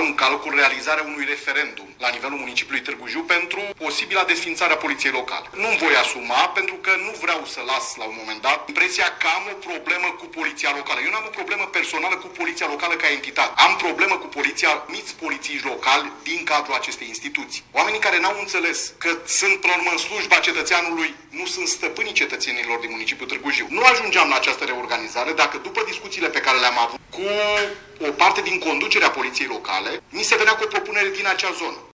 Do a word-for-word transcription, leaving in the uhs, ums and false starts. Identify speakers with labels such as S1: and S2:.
S1: în calcul realizarea unui referendum la nivelul municipiului Târgu Jiu pentru posibila desființare a poliției locale. Nu-mi voi asuma pentru că nu vreau să las la un moment dat impresia că am o problemă cu poliția locală. Eu nu am o problemă personală cu poliția locală ca entitate. Am problemă cu poliția, miți polițiști locali din cadrul acestei instituții. Oamenii care n-au înțeles că sunt până la urmă în slujba cetățeanului, nu sunt stăpânii cetățenilor din municipiul Târgu Jiu. Nu ajungeam la această reorganizare dacă după discuțiile pe care le-am avut cu o parte din conducerea poliției locale, ni se venea cu o propunere din acea zonă.